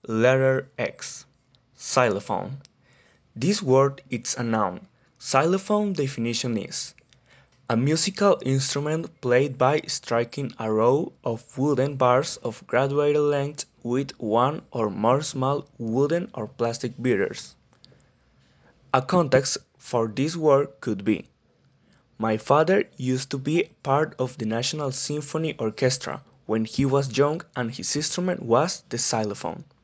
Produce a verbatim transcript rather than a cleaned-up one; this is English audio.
Letter X. Xylophone. This word is a noun. Xylophone definition is a musical instrument played by striking a row of wooden bars of graduated length with one or more small wooden or plastic beaters. A context for this word could be: my father used to be part of the National Symphony Orchestra when he was young and his instrument was the xylophone.